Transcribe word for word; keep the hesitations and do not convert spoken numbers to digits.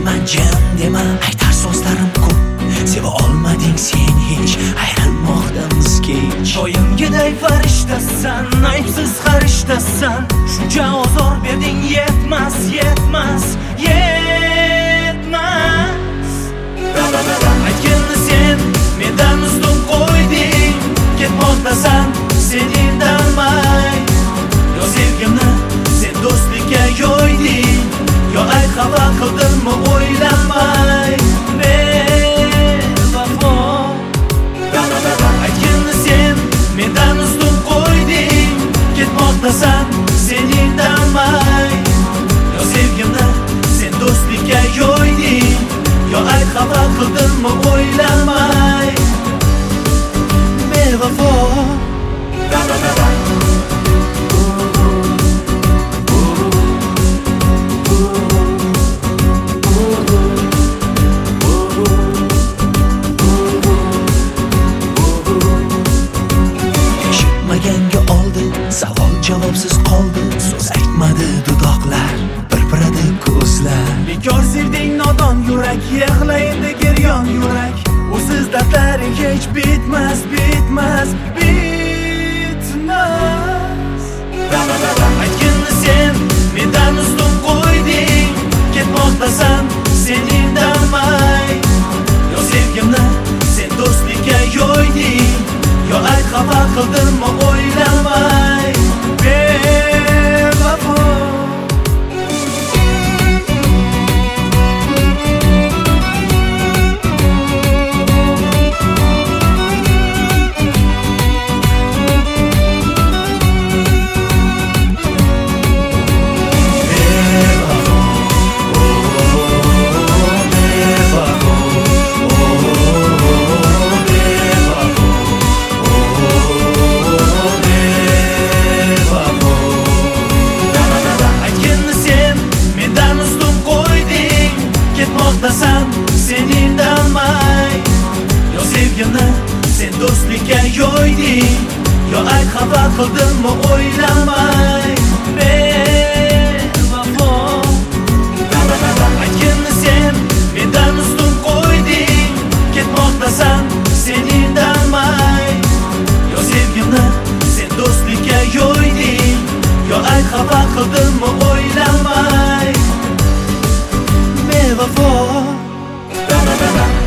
deyman jim dema, aytar so'zlarim ko'p, seva olmading sen hech, ayrilmoqdamiz kech. Doimgiday farishtasan, aybsiz farishtasan, shuncha ozor berding, yetmas, yetmas, yetmas. Aytganni sen mendan ustun qo'yding, ketmoqdasan sen indamay. Yo sevgimni sen do'stlikka yo'yding, yo ayt xafa qildimmi o'ylamay. Bevafo, aytganni sen mendan ustun qo'yding, ketmoqdasan sen indamay. Yo sevgimni sen do'stlikka yo'yding, yo ayt xafa qildimmi o'ylamay. Bevafo. Eshitmaganga oldi, savol javobsiz qoldi, so'z aytmadi dudoqlar, pirpiradi ko'zlar. Bekor sevding nodon yurak, yig'laydi giryon yurak, usiz dardlaring hech bitmas, bitmas, bitmas. Aytganni sen mendan ustun qo'yding, ketmoqdasan sen indamay. Yo sevgimni sen do'stlikka yo'yding, yo ayt xafa qildimmi o'ylamay. Bevafo. Ketmoqdasan sen indamay. Yo sevgimni sen do'stlikka yo'yding, yo ayt xafa qildimmi o'ylamay. Bevafo. Aytganni sen mendan ustun qo'yding, ketmoqdasan sen indamay. Yo sevgimni sen do'stlikka yo'yding, yo ayt xafa qildimmi o'ylamay. Bevafo.